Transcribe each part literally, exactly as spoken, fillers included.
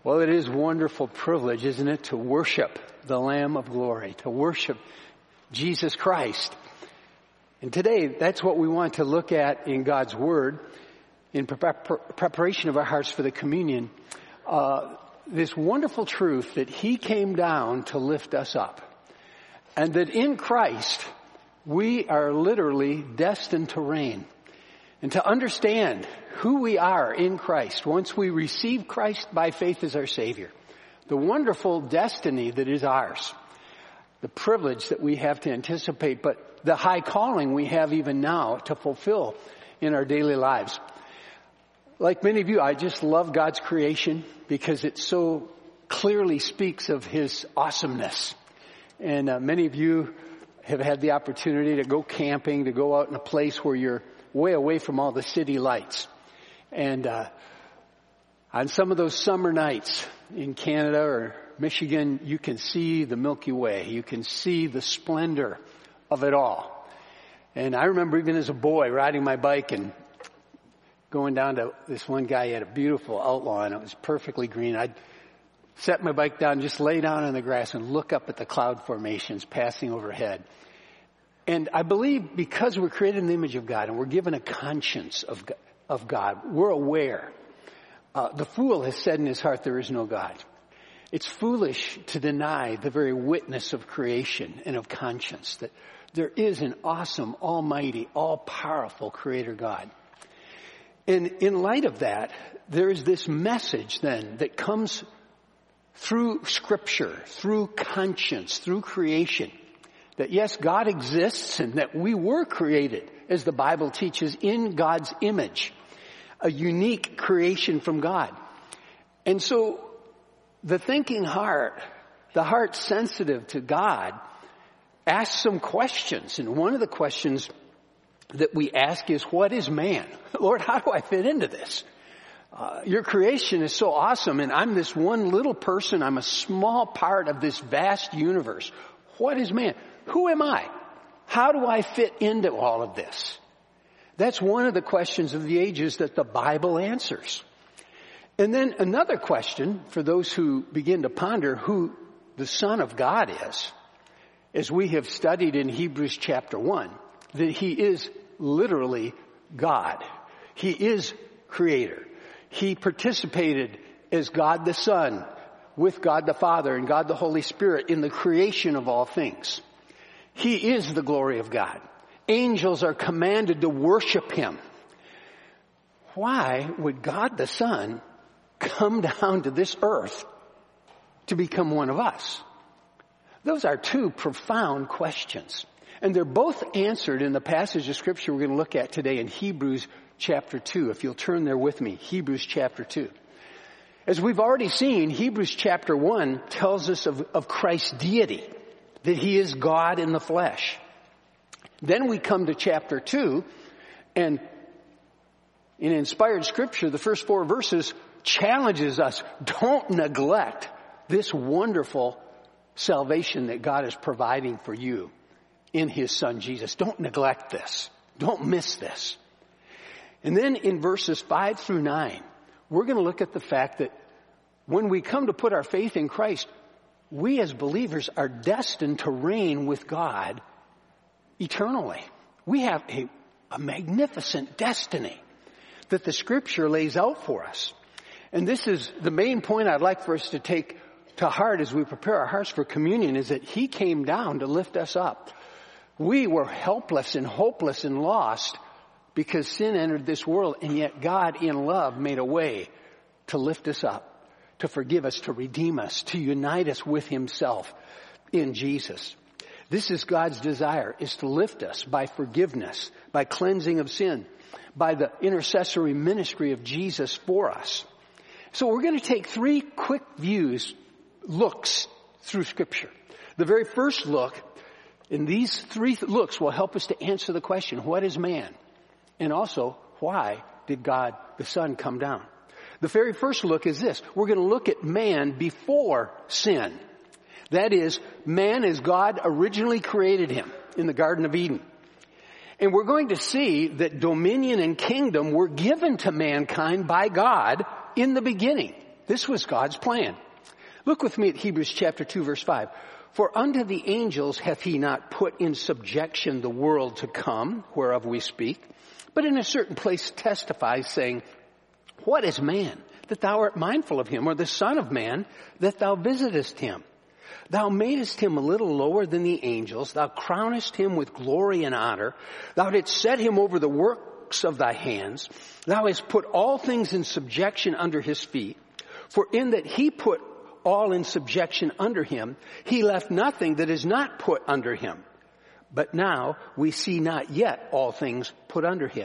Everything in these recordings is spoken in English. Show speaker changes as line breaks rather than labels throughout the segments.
Well, it is a wonderful privilege, isn't it, to worship the Lamb of Glory, to worship Jesus Christ. And today, that's what we want to look at in God's Word, in pre- preparation of our hearts for the communion. Uh, this wonderful truth that He came down to lift us up. And that in Christ, we are literally destined to reign. And to understand who we are in Christ, once we receive Christ by faith as our Savior, the wonderful destiny that is ours, the privilege that we have to anticipate, but the high calling we have even now to fulfill in our daily lives. Like many of you, I just love God's creation because it so clearly speaks of His awesomeness. And uh, many of you have had the opportunity to go camping, to go out in a place where you're way away from all the city lights. And uh, on some of those summer nights in Canada or Michigan, you can see the Milky Way. You can see the splendor of it all. And I remember even as a boy riding my bike and going down to this one guy. He had a beautiful outlaw and it was perfectly green. I'd set my bike down, just lay down on the grass and look up at the cloud formations passing overhead. And I believe because we're created in the image of God and we're given a conscience of of God, we're aware. Uh, the fool has said in his heart, there is no God. It's foolish to deny the very witness of creation and of conscience, that there is an awesome, almighty, all-powerful Creator God. And in light of that, there is this message then that comes through Scripture, through conscience, through creation, that yes, God exists and that we were created, as the Bible teaches, in God's image, a unique creation from God. And so the thinking heart, the heart sensitive to God, asks some questions. And one of the questions that we ask is, what is man? Lord, how do I fit into this? Uh, your creation is so awesome, and I'm this one little person. I'm a small part of this vast universe. What is man? Who am I? How do I fit into all of this? That's one of the questions of the ages that the Bible answers. And then another question for those who begin to ponder who the Son of God is, as we have studied in Hebrews chapter one, that He is literally God. He is Creator. He participated as God the Son with God the Father and God the Holy Spirit in the creation of all things. He is the glory of God. Angels are commanded to worship Him. Why would God the Son come down to this earth to become one of us? Those are two profound questions. And they're both answered in the passage of Scripture we're going to look at today in Hebrews chapter two. If you'll turn there with me, Hebrews chapter two. As we've already seen, Hebrews chapter one tells us of, of Christ's deity, that He is God in the flesh. Then we come to chapter two, and in inspired Scripture, the first four verses challenges us, don't neglect this wonderful salvation that God is providing for you in His Son Jesus. Don't neglect this. Don't miss this. And then in verses five through nine, we're going to look at the fact that when we come to put our faith in Christ, we as believers are destined to reign with God eternally. We have a, a magnificent destiny that the Scripture lays out for us. And this is the main point I'd like for us to take to heart as we prepare our hearts for communion, is that He came down to lift us up. We were helpless and hopeless and lost because sin entered this world, and yet God in love made a way to lift us up, to forgive us, to redeem us, to unite us with Himself in Jesus. This is God's desire, is to lift us by forgiveness, by cleansing of sin, by the intercessory ministry of Jesus for us. So we're going to take three quick views, looks through Scripture. The very first look, and these three looks will help us to answer the question, what is man? And also, why did God the Son come down? The very first look is this. We're going to look at man before sin. That is, man as God originally created him in the Garden of Eden. And we're going to see that dominion and kingdom were given to mankind by God in the beginning. This was God's plan. Look with me at Hebrews chapter two, verse five. For unto the angels hath he not put in subjection the world to come, whereof we speak, but in a certain place testifies, saying, what is man, that thou art mindful of him, or the son of man, that thou visitest him? Thou madest him a little lower than the angels. Thou crownest him with glory and honor. Thou didst set him over the works of thy hands. Thou hast put all things in subjection under his feet. For in that he put all in subjection under him, he left nothing that is not put under him. But now we see not yet all things put under him.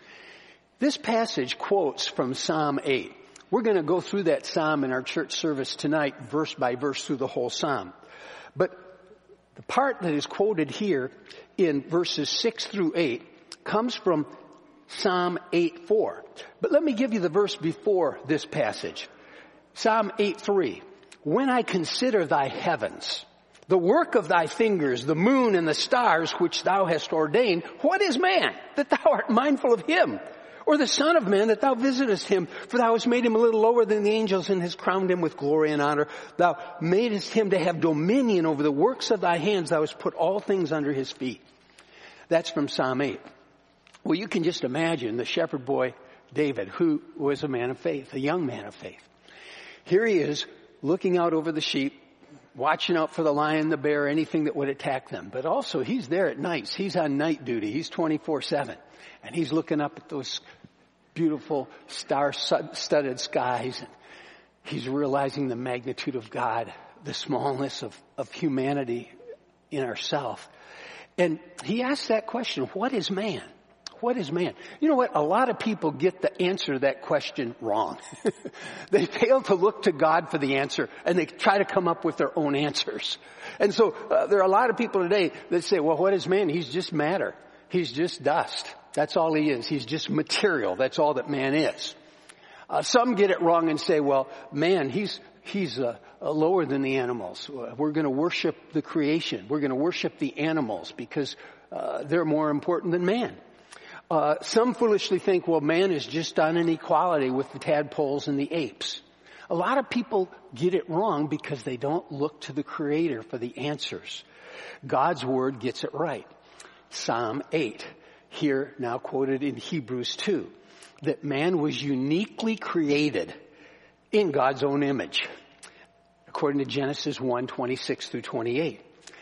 This passage quotes from Psalm eight. We're going to go through that psalm in our church service tonight, verse by verse through the whole psalm. But the part that is quoted here in verses six through eight comes from Psalm eight four. But let me give you the verse before this passage. Psalm eight three. When I consider thy heavens, the work of thy fingers, the moon and the stars which thou hast ordained, what is man that thou art mindful of him? Or the son of man that thou visitest him? For thou hast made him a little lower than the angels and hast crowned him with glory and honor. Thou madest him to have dominion over the works of thy hands. Thou hast put all things under his feet. That's from Psalm eight. Well, you can just imagine the shepherd boy David, who was a man of faith, a young man of faith. Here he is, looking out over the sheep, watching out for the lion, the bear, anything that would attack them. But also, he's there at nights. He's on night duty. He's twenty-four seven. And he's looking up at those beautiful star-studded skies. And he's realizing the magnitude of God, the smallness of, of humanity in ourselves. And he asks that question, what is man? What is man? You know what? A lot of people get the answer to that question wrong. They fail to look to God for the answer, and they try to come up with their own answers. And so uh, there are a lot of people today that say, well, what is man? He's just matter. He's just dust. That's all he is. He's just material. That's all that man is. Uh, some get it wrong and say, well, man, he's he's uh, uh, lower than the animals. We're going to worship the creation. We're going to worship the animals because uh, they're more important than man. Uh, some foolishly think, well, man is just on an equality with the tadpoles and the apes. A lot of people get it wrong because they don't look to the Creator for the answers. God's Word gets it right. Psalm eight, here now quoted in Hebrews two, that man was uniquely created in God's own image, according to Genesis one, twenty-six through twenty-eight.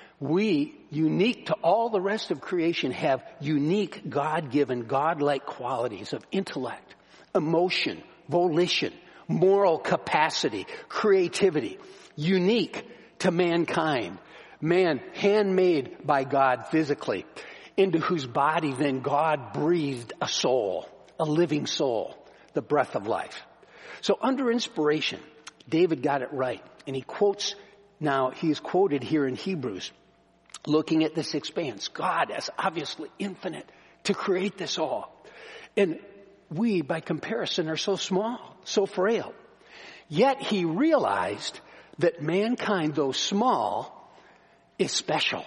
We, unique to all the rest of creation, have unique God-given, God-like qualities of intellect, emotion, volition, moral capacity, creativity, unique to mankind. Man, handmade by God physically, into whose body then God breathed a soul, a living soul, the breath of life. So under inspiration, David got it right. And he quotes, now he is quoted here in Hebrews, looking at this expanse. God is obviously infinite to create this all. And we, by comparison, are so small, so frail. Yet he realized that mankind, though small, is special.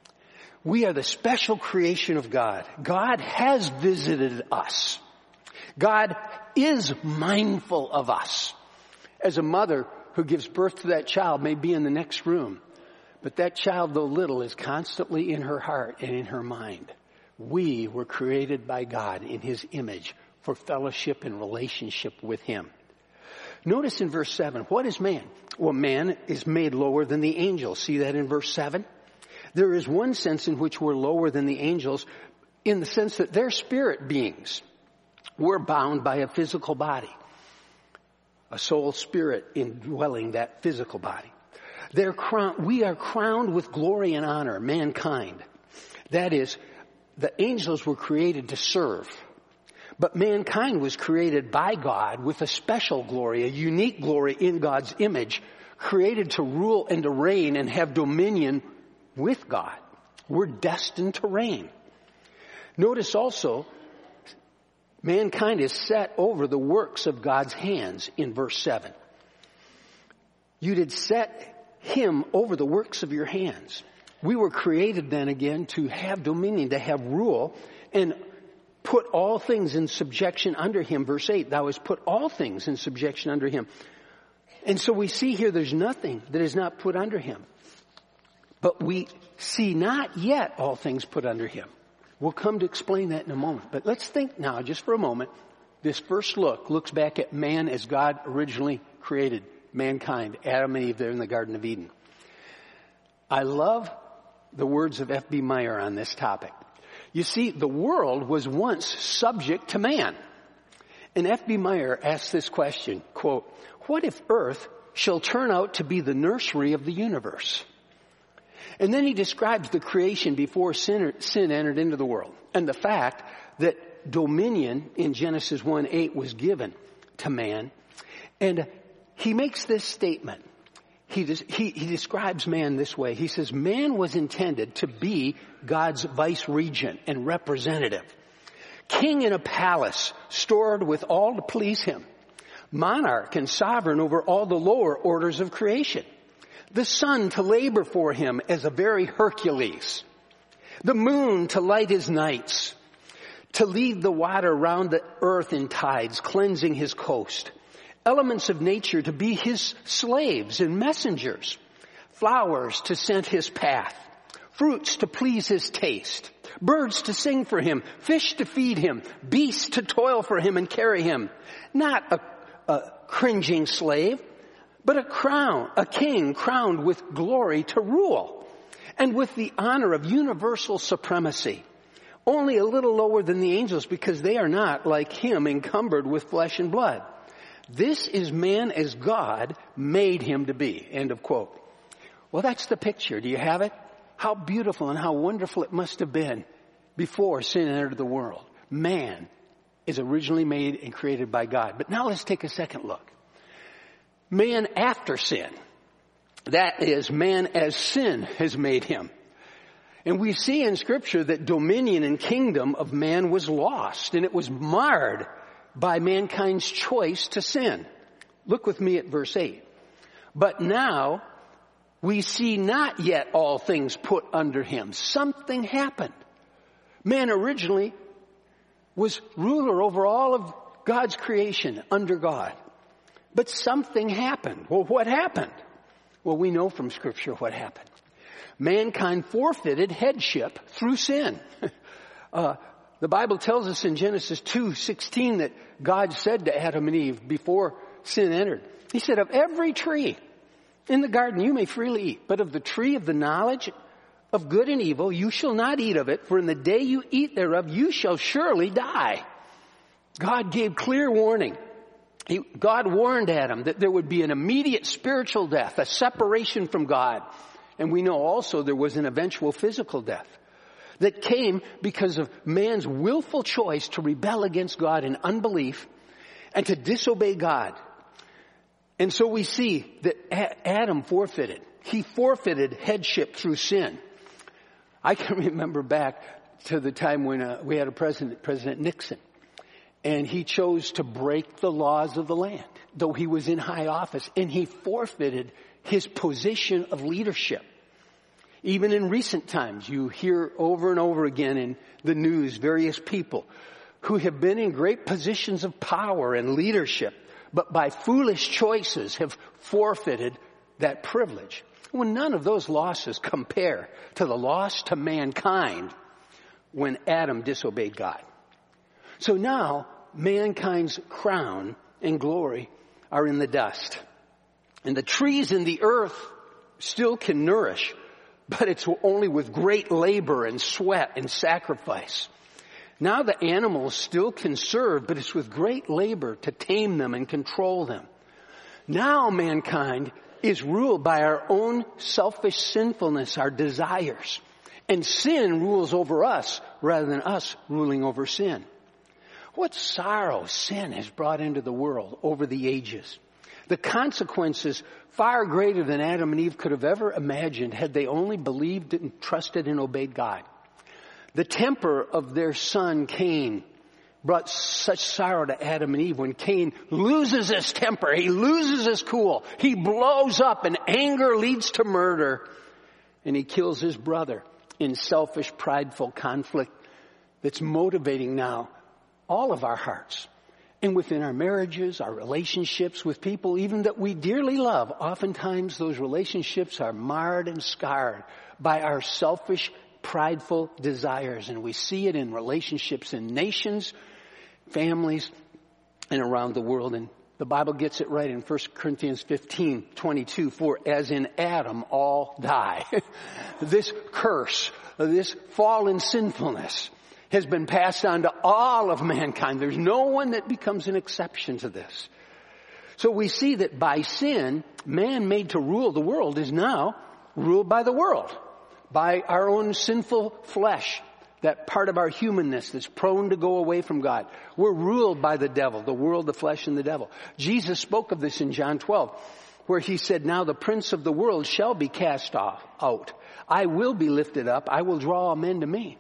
We are the special creation of God. God has visited us. God is mindful of us. As a mother who gives birth to that child may be in the next room, but that child, though little, is constantly in her heart and in her mind. We were created by God in His image for fellowship and relationship with Him. Notice in verse seven, what is man? Well, man is made lower than the angels. See that in verse seven? There is one sense in which we're lower than the angels in the sense that they're spirit beings. We're bound by a physical body, a soul spirit indwelling that physical body. They're crowned, we are crowned with glory and honor, mankind. That is, the angels were created to serve. But mankind was created by God with a special glory, a unique glory in God's image, created to rule and to reign and have dominion with God. We're destined to reign. Notice also, mankind is set over the works of God's hands in verse seven. You did set Him over the works of your hands. We were created then again to have dominion, to have rule, and put all things in subjection under Him. Verse eight, thou hast put all things in subjection under Him. And so we see here there's nothing that is not put under him. But we see not yet all things put under him. We'll come to explain that in a moment. But let's think now, just for a moment. This first look looks back at man as God originally created mankind, Adam and Eve there in the Garden of Eden. I love the words of F B Meyer on this topic. You see, the world was once subject to man. And F B Meyer asks this question, quote, what if earth shall turn out to be the nursery of the universe? And then he describes the creation before sin, sin entered into the world, and the fact that dominion in Genesis one eight was given to man. And he makes this statement. He, des- he, he describes man this way. He says, man was intended to be God's vice regent and representative. King in a palace stored with all to please him. Monarch and sovereign over all the lower orders of creation. The sun to labor for him as a very Hercules. The moon to light his nights. To lead the water round the earth in tides, cleansing his coast. Elements of nature to be his slaves and messengers. Flowers to scent his path. Fruits to please his taste. Birds to sing for him. Fish to feed him. Beasts to toil for him and carry him. Not a, a cringing slave, but a crown, a king crowned with glory to rule. And with the honor of universal supremacy. Only a little lower than the angels because they are not, like him, encumbered with flesh and blood. This is man as God made him to be. End of quote. Well, that's the picture. Do you have it? How beautiful and how wonderful it must have been before sin entered the world. Man is originally made and created by God. But now let's take a second look. Man after sin. That is, man as sin has made him. And we see in Scripture that dominion and kingdom of man was lost, and it was marred by mankind's choice to sin. Look with me at verse eight. But now we see not yet all things put under him. Something happened. Man originally was ruler over all of God's creation under God. But something happened. Well, what happened? Well, we know from Scripture what happened. Mankind forfeited headship through sin. Uh, the Bible tells us in Genesis two sixteen that God said to Adam and Eve before sin entered, he said, of every tree in the garden you may freely eat, but of the tree of the knowledge of good and evil you shall not eat of it, for in the day you eat thereof you shall surely die. God gave clear warning. He, God warned Adam that there would be an immediate spiritual death, a separation from God. And we know also there was an eventual physical death that came because of man's willful choice to rebel against God in unbelief and to disobey God. And so we see that Adam forfeited. He forfeited headship through sin. I can remember back to the time when uh, we had a president, President Nixon, and he chose to break the laws of the land, though he was in high office, and he forfeited his position of leadership. Even in recent times, you hear over and over again in the news various people who have been in great positions of power and leadership, but by foolish choices have forfeited that privilege. Well, none of those losses compare to the loss to mankind when Adam disobeyed God. So now, mankind's crown and glory are in the dust. And the trees in the earth still can nourish, but it's only with great labor and sweat and sacrifice. Now the animals still can serve, but it's with great labor to tame them and control them. Now mankind is ruled by our own selfish sinfulness, our desires. And sin rules over us rather than us ruling over sin. What sorrow sin has brought into the world over the ages. The consequences far greater than Adam and Eve could have ever imagined had they only believed and trusted and obeyed God. The temper of their son Cain brought such sorrow to Adam and Eve. When Cain loses his temper, he loses his cool, he blows up, and anger leads to murder, and he kills his brother in selfish, prideful conflict that's motivating now all of our hearts. And within our marriages, our relationships with people, even that we dearly love, oftentimes those relationships are marred and scarred by our selfish, prideful desires. And we see it in relationships in nations, families, and around the world. And the Bible gets it right in First Corinthians fifteen twenty-two. For as in Adam all die. This curse, this fallen sinfulness has been passed on to all of mankind. There's no one that becomes an exception to this. So we see that by sin, man made to rule the world is now ruled by the world, by our own sinful flesh, that part of our humanness that's prone to go away from God. We're ruled by the devil, the world, the flesh, and the devil. Jesus spoke of this in John twelve, where he said, now the prince of the world shall be cast off, out. I will be lifted up. I will draw all men to me.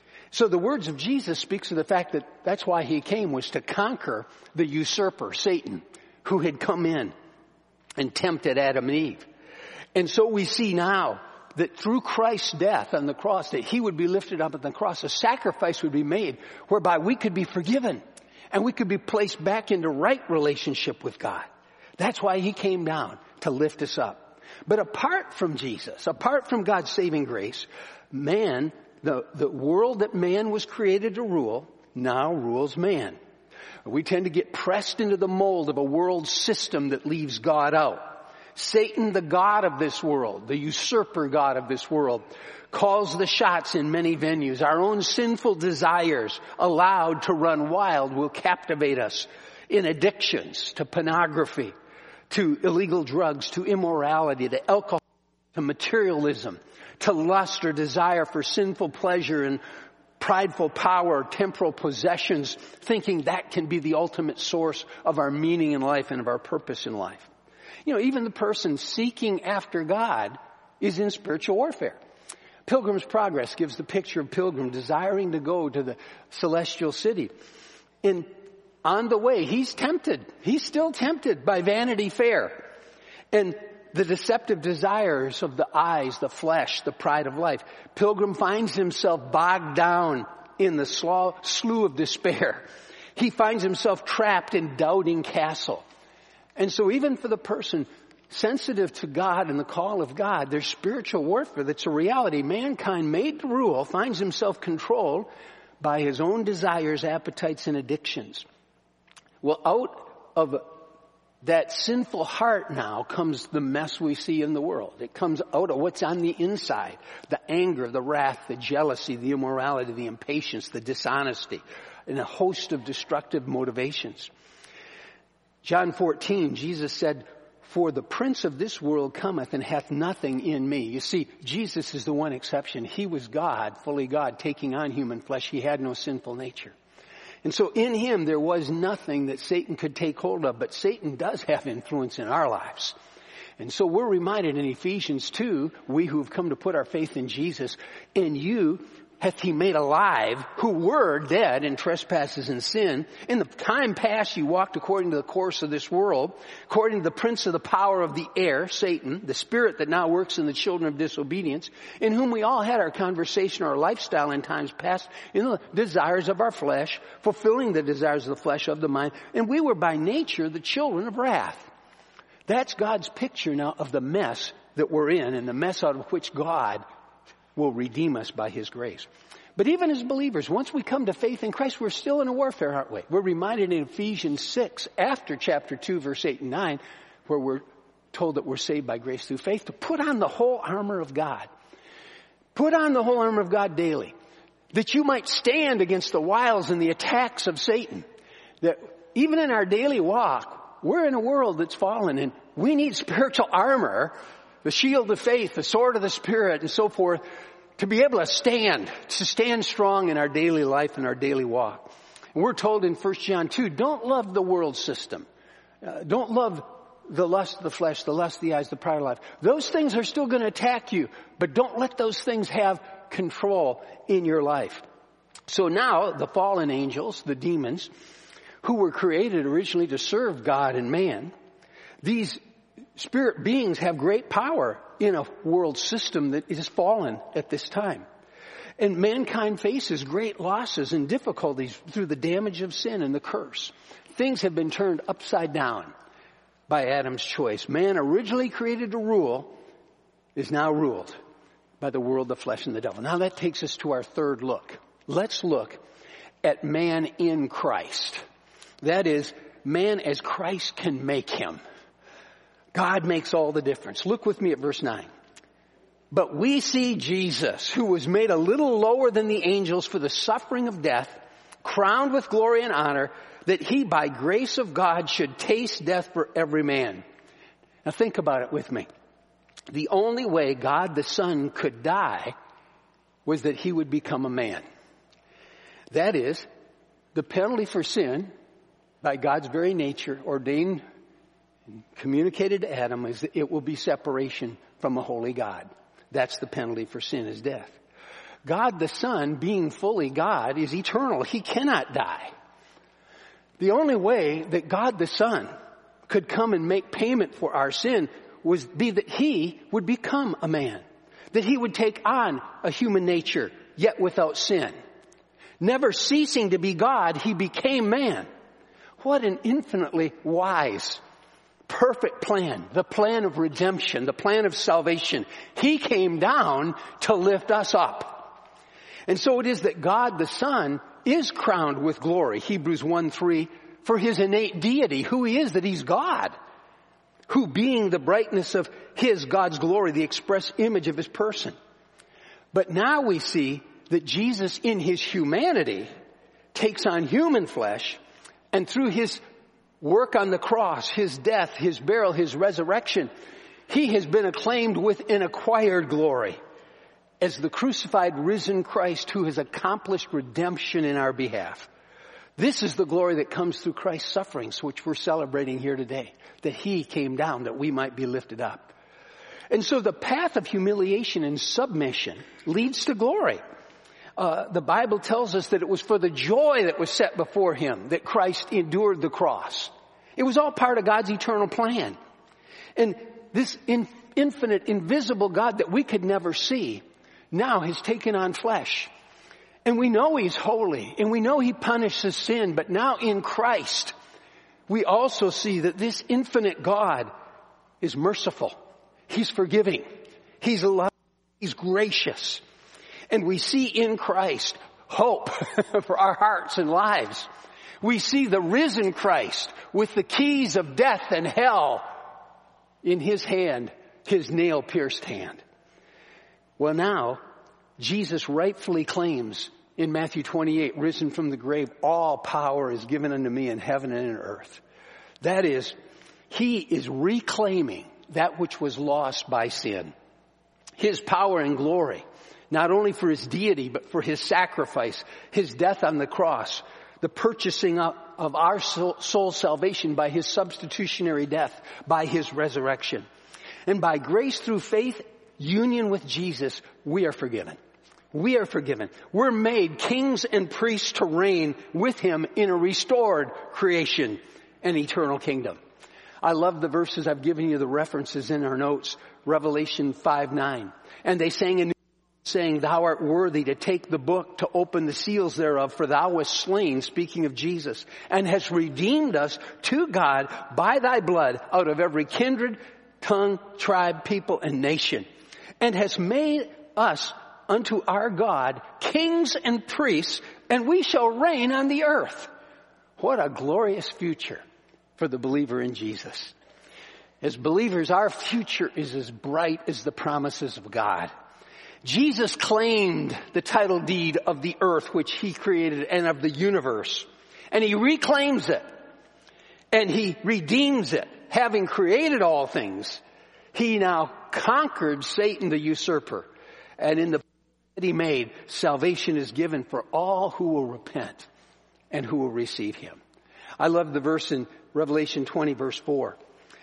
So the words of Jesus speaks of the fact that that's why he came, was to conquer the usurper, Satan, who had come in and tempted Adam and Eve. And so we see now that through Christ's death on the cross, that he would be lifted up on the cross, a sacrifice would be made whereby we could be forgiven and we could be placed back into right relationship with God. That's why he came down, to lift us up. But apart from Jesus, apart from God's saving grace, man, the, the world that man was created to rule, now rules man. We tend to get pressed into the mold of a world system that leaves God out. Satan, the god of this world, the usurper god of this world, calls the shots in many venues. Our own sinful desires, allowed to run wild, will captivate us in addictions to pornography, to illegal drugs, to immorality, to alcohol, to materialism, to lust or desire for sinful pleasure and prideful power, temporal possessions, thinking that can be the ultimate source of our meaning in life and of our purpose in life. You know, even the person seeking after God is in spiritual warfare. Pilgrim's Progress gives the picture of Pilgrim desiring to go to the celestial city. And on the way, he's tempted. He's still tempted by Vanity Fair and the deceptive desires of the eyes, the flesh, the pride of life. Pilgrim finds himself bogged down in the slough of despair. He finds himself trapped in Doubting Castle. And so even for the person sensitive to God and the call of God, there's spiritual warfare that's a reality. Mankind made to rule finds himself controlled by his own desires, appetites, and addictions. Well, out of that sinful heart now comes the mess we see in the world. It comes out of what's on the inside. The anger, the wrath, the jealousy, the immorality, the impatience, the dishonesty, and a host of destructive motivations. John fourteen, Jesus said, for the prince of this world cometh and hath nothing in me. You see, Jesus is the one exception. He was God, fully God, taking on human flesh. He had no sinful nature. And so in him there was nothing that Satan could take hold of, but Satan does have influence in our lives. And so we're reminded in Ephesians two, we who have come to put our faith in Jesus, in you hath he made alive, who were dead in trespasses and sin. In the time past you walked according to the course of this world, according to the prince of the power of the air, Satan, the spirit that now works in the children of disobedience, in whom we all had our conversation, our lifestyle in times past, in the desires of our flesh, fulfilling the desires of the flesh, of the mind, and we were by nature the children of wrath. That's God's picture now of the mess that we're in, and the mess out of which God will redeem us by his grace. But even as believers, once we come to faith in Christ, we're still in a warfare, aren't we? We're reminded in Ephesians six, after chapter two, verse eight and nine, where we're told that we're saved by grace through faith, to put on the whole armor of God. Put on the whole armor of God daily, that you might stand against the wiles and the attacks of Satan. That even in our daily walk, we're in a world that's fallen, and we need spiritual armor, the shield of faith, the sword of the Spirit, and so forth, to be able to stand, to stand strong in our daily life and our daily walk. And we're told in First John two, don't love the world system. Uh, don't love the lust of the flesh, the lust of the eyes, the pride of life. Those things are still going to attack you, but don't let those things have control in your life. So now the fallen angels, the demons, who were created originally to serve God and man, these spirit beings have great power in a world system that is fallen at this time. And mankind faces great losses and difficulties through the damage of sin and the curse. things have been turned upside down by Adam's choice. Man, originally created to rule, is now ruled by the world, the flesh, and the devil. Now that takes us to our third look. Let's look at man in Christ. That is, man as Christ can make him. God makes all the difference. Look with me at verse nine. But we see Jesus, who was made a little lower than the angels for the suffering of death, crowned with glory and honor, that he by grace of God should taste death for every man. Now think about it with me. The only way God the Son could die was that he would become a man. That is, the penalty for sin, by God's very nature, ordained and communicated to Adam, is that it will be separation from a holy God. That's the penalty for sin, is death. God the Son, being fully God, is eternal. He cannot die. The only way that God the Son could come and make payment for our sin was be that he would become a man. That he would take on a human nature, yet without sin. Never ceasing to be God, he became man. What an infinitely wise, perfect plan. The plan of redemption, the plan of salvation. He came down to lift us up. And so it is that God the Son is crowned with glory. Hebrews one three, for his innate deity, who he is, that he's God. Who being the brightness of his, God's glory, the express image of his person. But now we see that Jesus in his humanity takes on human flesh, and through his work on the cross, his death, his burial, his resurrection, he has been acclaimed with an acquired glory as the crucified, risen Christ who has accomplished redemption in our behalf. This is the glory that comes through Christ's sufferings, which we're celebrating here today, that he came down that we might be lifted up. And so the path of humiliation and submission leads to glory. Uh, the Bible tells us that it was for the joy that was set before him that Christ endured the cross. It was all part of God's eternal plan. And this in, infinite, invisible God that we could never see now has taken on flesh. And we know he's holy, and we know he punishes sin, but now in Christ, we also see that this infinite God is merciful. He's forgiving. He's loving. He's gracious. And we see in Christ hope for our hearts and lives. We see the risen Christ with the keys of death and hell in his hand, his nail-pierced hand. Well, now, Jesus rightfully claims in Matthew twenty-eight, risen from the grave, all power is given unto me in heaven and in earth. That is, he is reclaiming that which was lost by sin. His power and glory, not only for his deity, but for his sacrifice, his death on the cross, the purchasing up of our soul, soul salvation by his substitutionary death, by his resurrection. And by grace through faith, union with Jesus, we are forgiven. We are forgiven. We're made kings and priests to reign with him in a restored creation and eternal kingdom. I love the verses. I've given you the references in our notes. Revelation five nine. And they sang a new saying, thou art worthy to take the book, to open the seals thereof, for thou wast slain, speaking of Jesus, and hast redeemed us to God by thy blood out of every kindred, tongue, tribe, people, and nation, and hast made us unto our God kings and priests, and we shall reign on the earth. What a glorious future for the believer in Jesus. As believers, our future is as bright as the promises of God. Jesus claimed the title deed of the earth which he created and of the universe. And he reclaims it. And he redeems it. Having created all things, he now conquered Satan the usurper. And in the that he made, salvation is given for all who will repent and who will receive him. I love the verse in Revelation twenty verse four.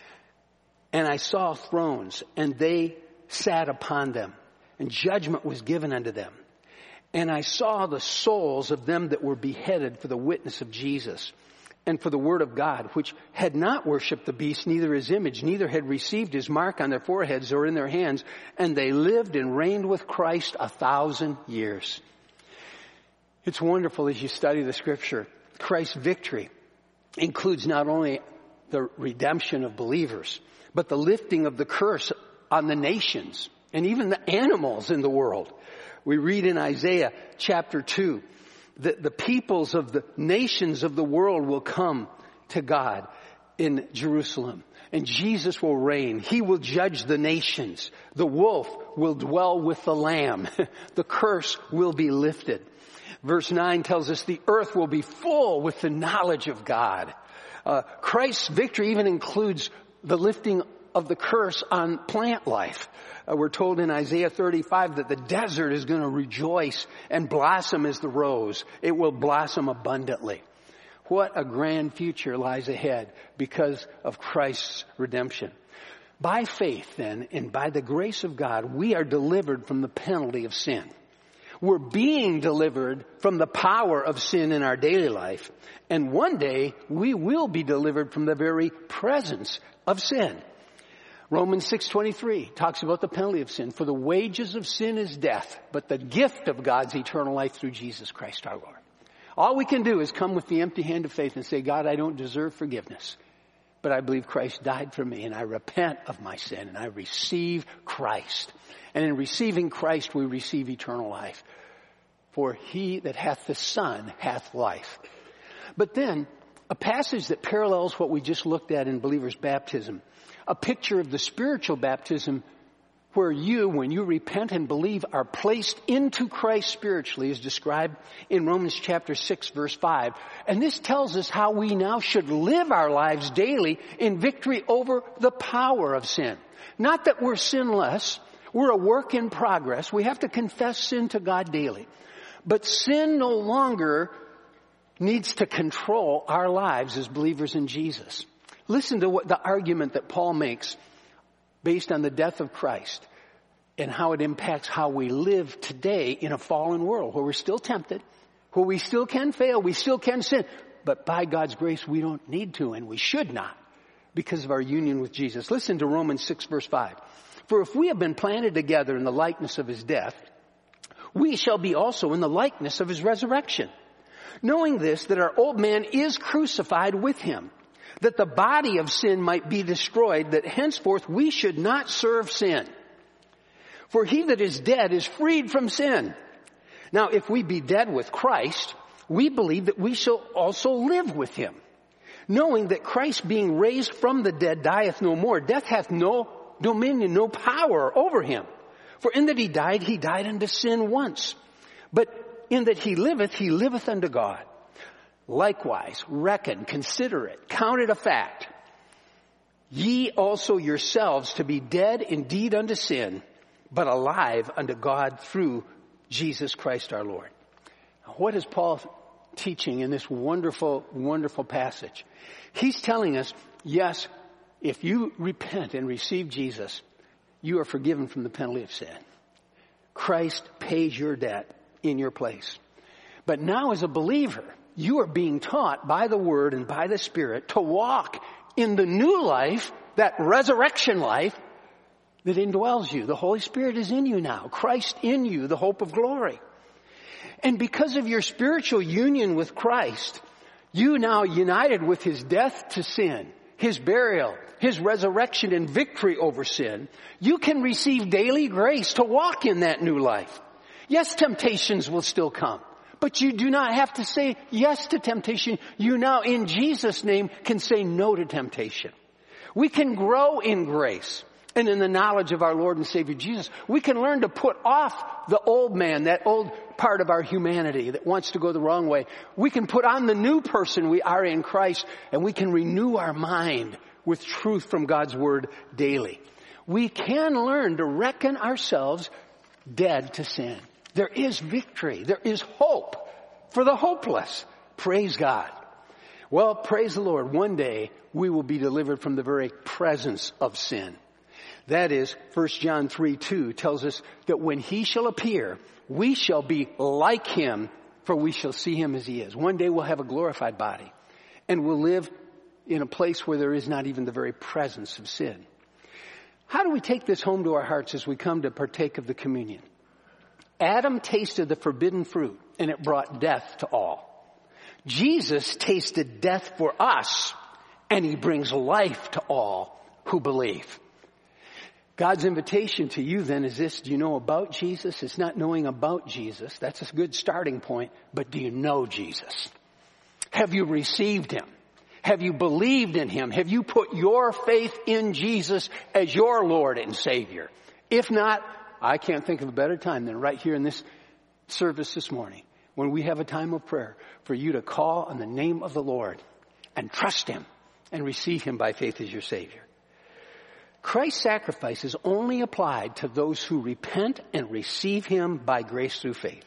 And I saw thrones, and they sat upon them, and judgment was given unto them. And I saw the souls of them that were beheaded for the witness of Jesus and for the word of God, which had not worshipped the beast, neither his image, neither had received his mark on their foreheads or in their hands. And they lived and reigned with Christ a thousand years. It's wonderful as you study the scripture. Christ's victory includes not only the redemption of believers, but the lifting of the curse on the nations and even the animals in the world. We read in Isaiah chapter two that the peoples of the nations of the world will come to God in Jerusalem, and Jesus will reign. He will judge the nations. The wolf will dwell with the lamb. The curse will be lifted. Verse nine tells us the earth will be full with the knowledge of God. Uh, Christ's victory even includes the lifting of the curse on plant life. Uh, we're told in Isaiah thirty-five that the desert is going to rejoice and blossom as the rose. It will blossom abundantly. What a grand future lies ahead because of Christ's redemption. By faith, then, and by the grace of God, we are delivered from the penalty of sin. We're being delivered from the power of sin in our daily life. And one day, we will be delivered from the very presence of sin. Romans six twenty-three talks about the penalty of sin. For the wages of sin is death, but the gift of God's eternal life through Jesus Christ our Lord. All we can do is come with the empty hand of faith and say, God, I don't deserve forgiveness, but I believe Christ died for me, and I repent of my sin, and I receive Christ. And in receiving Christ, we receive eternal life. For he that hath the Son hath life. But then, a passage that parallels what we just looked at in believers' baptism, a picture of the spiritual baptism where you, when you repent and believe, are placed into Christ spiritually, is described in Romans chapter six, verse five. And this tells us how we now should live our lives daily in victory over the power of sin. Not that we're sinless. We're a work in progress. We have to confess sin to God daily. But sin no longer needs to control our lives as believers in Jesus. Listen to what the argument that Paul makes based on the death of Christ and how it impacts how we live today in a fallen world where we're still tempted, where we still can fail, we still can sin. But by God's grace, we don't need to, and we should not, because of our union with Jesus. Listen to Romans six, verse five. For if we have been planted together in the likeness of his death, we shall be also in the likeness of his resurrection. Knowing this, that our old man is crucified with him, that the body of sin might be destroyed, that henceforth we should not serve sin. For he that is dead is freed from sin. Now, if we be dead with Christ, we believe that we shall also live with him. Knowing that Christ being raised from the dead dieth no more. Death hath no dominion, no power over him. For in that he died, he died unto sin once. But in that he liveth, he liveth unto God. Likewise, reckon, consider it, count it a fact. Ye also yourselves to be dead indeed unto sin, but alive unto God through Jesus Christ our Lord. What is Paul teaching in this wonderful, wonderful passage? He's telling us, yes, if you repent and receive Jesus, you are forgiven from the penalty of sin. Christ pays your debt in your place. But now as a believer, you are being taught by the Word and by the Spirit to walk in the new life, that resurrection life that indwells you. The Holy Spirit is in you now. Christ in you, the hope of glory. And because of your spiritual union with Christ, you now united with his death to sin, his burial, his resurrection and victory over sin, you can receive daily grace to walk in that new life. Yes, temptations will still come. But you do not have to say yes to temptation. You now, in Jesus' name, can say no to temptation. We can grow in grace and in the knowledge of our Lord and Savior Jesus. We can learn to put off the old man, that old part of our humanity that wants to go the wrong way. We can put on the new person we are in Christ, and we can renew our mind with truth from God's Word daily. We can learn to reckon ourselves dead to sin. There is victory. There is hope for the hopeless. Praise God. Well, praise the Lord. One day we will be delivered from the very presence of sin. That is, First John three two tells us that when he shall appear, we shall be like him, for we shall see him as he is. One day we'll have a glorified body, and we'll live in a place where there is not even the very presence of sin. How do we take this home to our hearts as we come to partake of the communion? Adam tasted the forbidden fruit, and it brought death to all. Jesus tasted death for us, and he brings life to all who believe. God's invitation to you then is this: do you know about Jesus? It's not knowing about Jesus. That's a good starting point. But do you know Jesus? Have you received him? Have you believed in him? Have you put your faith in Jesus as your Lord and Savior? If not, I can't think of a better time than right here in this service this morning, when we have a time of prayer, for you to call on the name of the Lord and trust him and receive him by faith as your Savior. Christ's sacrifice is only applied to those who repent and receive him by grace through faith.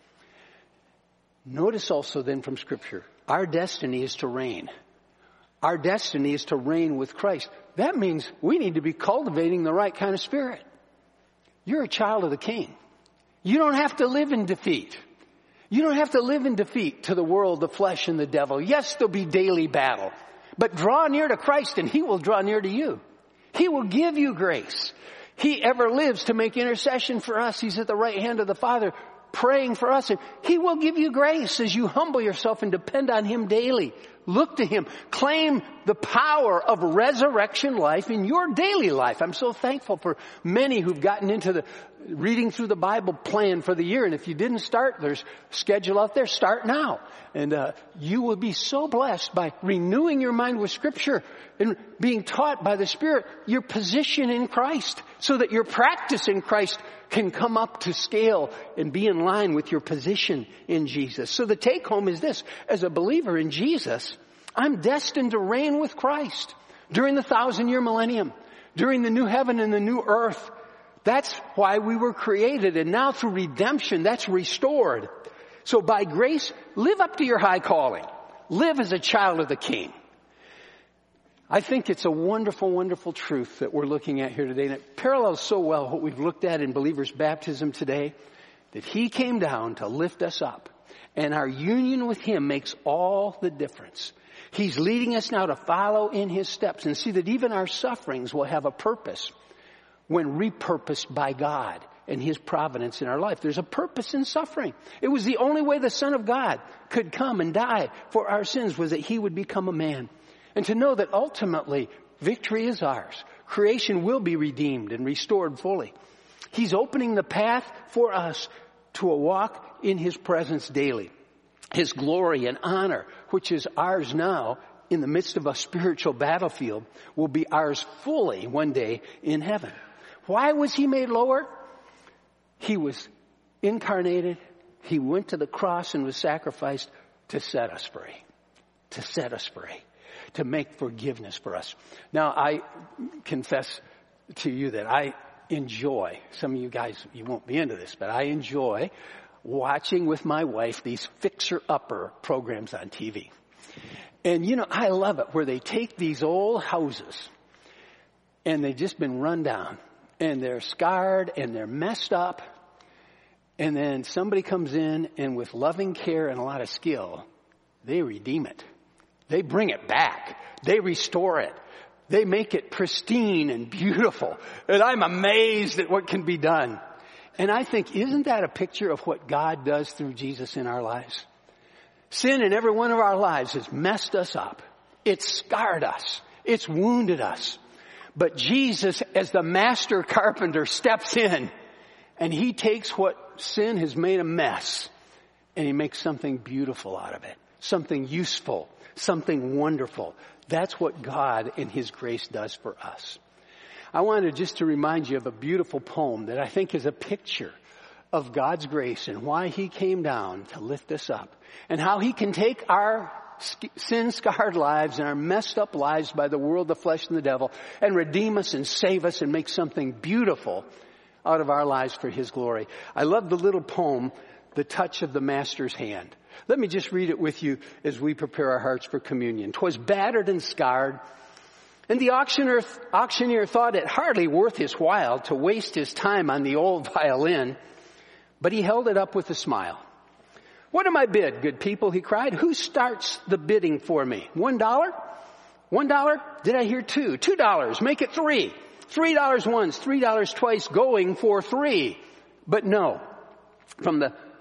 Notice also then from Scripture, our destiny is to reign. Our destiny is to reign with Christ. That means we need to be cultivating the right kind of spirit. You're a child of the King. You don't have to live in defeat. You don't have to live in defeat to the world, the flesh, and the devil. Yes, there'll be daily battle. But draw near to Christ and he will draw near to you. He will give you grace. He ever lives to make intercession for us. He's at the right hand of the Father praying for us. And he will give you grace as you humble yourself and depend on him daily. Look to him. Claim the power of resurrection life in your daily life. I'm so thankful for many who've gotten into the reading through the Bible plan for the year. And if you didn't start, there's a schedule out there. Start now. And uh, you will be so blessed by renewing your mind with Scripture and being taught by the Spirit your position in Christ, so that your practice in Christ can come up to scale and be in line with your position in Jesus. So the take home is this: as a believer in Jesus, I'm destined to reign with Christ during the thousand year millennium, during the new heaven and the new earth. That's why we were created. And now through redemption, that's restored. So by grace, live up to your high calling. Live as a child of the King. I think it's a wonderful, wonderful truth that we're looking at here today. And it parallels so well what we've looked at in believers' baptism today, that he came down to lift us up. And our union with him makes all the difference. He's leading us now to follow in his steps and see that even our sufferings will have a purpose when repurposed by God and his providence in our life. There's a purpose in suffering. It was the only way the Son of God could come and die for our sins, was that he would become a man. And to know that ultimately victory is ours. Creation will be redeemed and restored fully. He's opening the path for us to a walk in his presence daily. His glory and honor, which is ours now in the midst of a spiritual battlefield, will be ours fully one day in heaven. Why was he made lower? He was incarnated. He went to the cross and was sacrificed to set us free. To set us free. To make forgiveness for us. Now, I confess to you that I enjoy, some of you guys, you won't be into this, but I enjoy watching with my wife these fixer-upper programs on T V. And, you know, I love it where they take these old houses and they've just been run down and they're scarred and they're messed up. And then somebody comes in and with loving care and a lot of skill, they redeem it. They bring it back. They restore it. They make it pristine and beautiful. And I'm amazed at what can be done. And I think, isn't that a picture of what God does through Jesus in our lives? Sin in every one of our lives has messed us up. It's scarred us. It's wounded us. But Jesus, as the master carpenter, steps in and he takes what sin has made a mess and he makes something beautiful out of it. Something useful. Something wonderful. That's what God in his grace does for us. I wanted just to remind you of a beautiful poem that I think is a picture of God's grace and why he came down to lift us up and how he can take our sin-scarred lives and our messed up lives by the world, the flesh, and the devil and redeem us and save us and make something beautiful out of our lives for his glory. I love the little poem, The Touch of the Master's Hand. Let me just read it with you as we prepare our hearts for communion. 'Twas battered and scarred, and the auctioneer, auctioneer thought it hardly worth his while to waste his time on the old violin, but he held it up with a smile. "What am I bid, good people?" he cried. "Who starts the bidding for me? One dollar? One dollar? Did I hear two? Two dollars. Make it three. Three dollars once, three dollars twice, going for three." But no, from the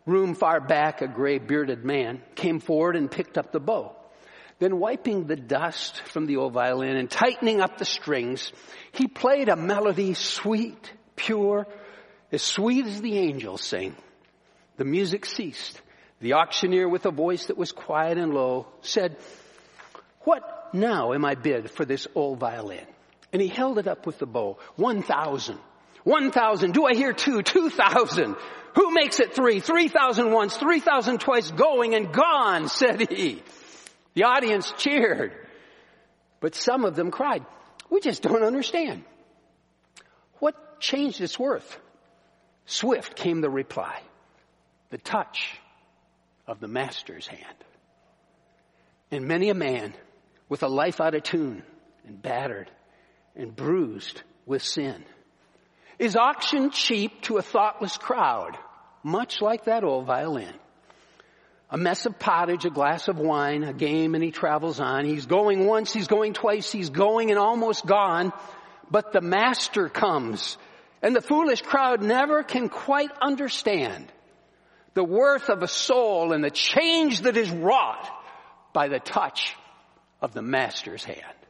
room far back, a gray-bearded man came forward and picked up the bow. Then wiping the dust from the old violin and tightening up the strings, he played a melody sweet, pure, as sweet as the angels sing. The music ceased. The auctioneer, with a voice that was quiet and low, said, "What now am I bid for this old violin?" And he held it up with the bow. One thousand. One thousand. Do I hear two? Two thousand. Who makes it three? Three thousand once, three thousand twice, going and gone, said he. The audience cheered. But some of them cried, "We just don't understand. What changed its worth?" Swift came the reply. The touch of the master's hand. And many a man with a life out of tune and battered and bruised with sin is auctioned cheap to a thoughtless crowd, much like that old violin. A mess of pottage, a glass of wine, a game, and he travels on. He's going once, he's going twice, he's going and almost gone. But the master comes, and the foolish crowd never can quite understand the worth of a soul and the change that is wrought by the touch of the master's hand.